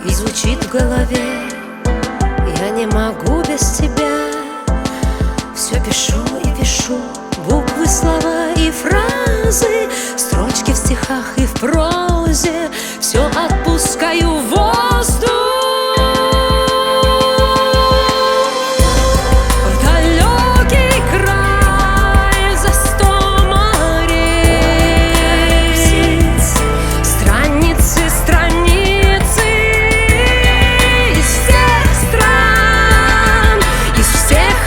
И звучит в голове: я не могу без тебя. Все пишу и пишу, буквы, слова и фразы, строчки в стихах и в прозе. Все отпускаю в воздух. В далекий край за 100 морей, страницы, страницы из всех стран, из всех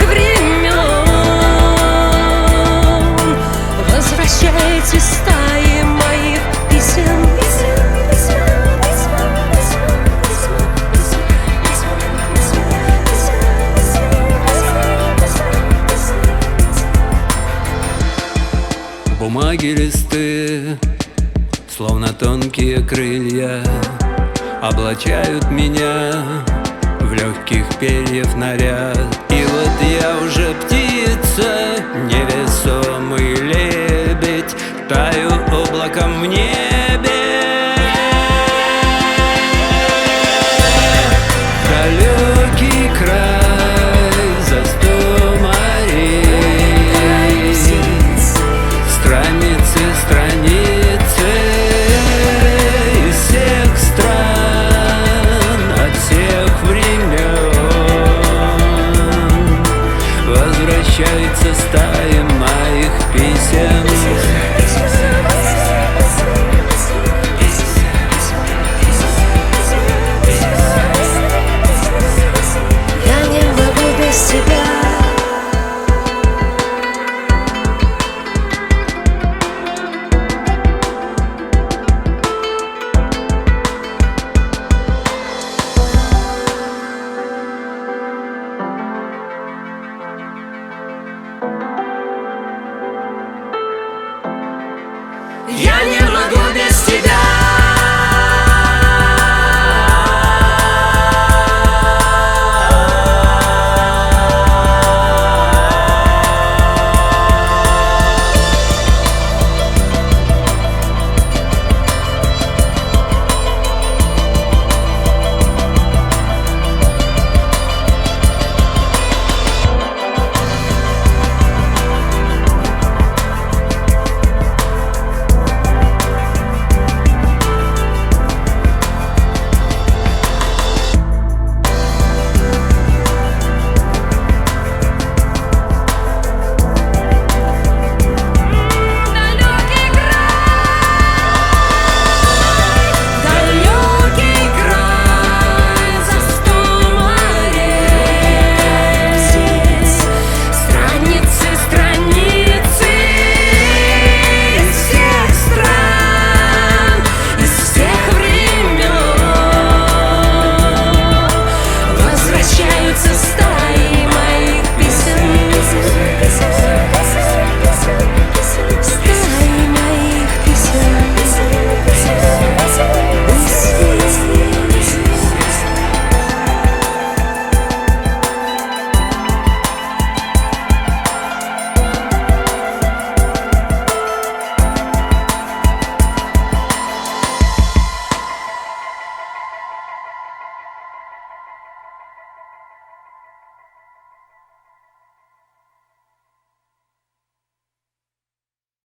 времен. Возвращайте стаи моих писем. Бумаги, листы, словно тонкие крылья, облачают меня в легких перьев наряд. И вот я уже птица, невесомый лебедь, таю облаком в небе.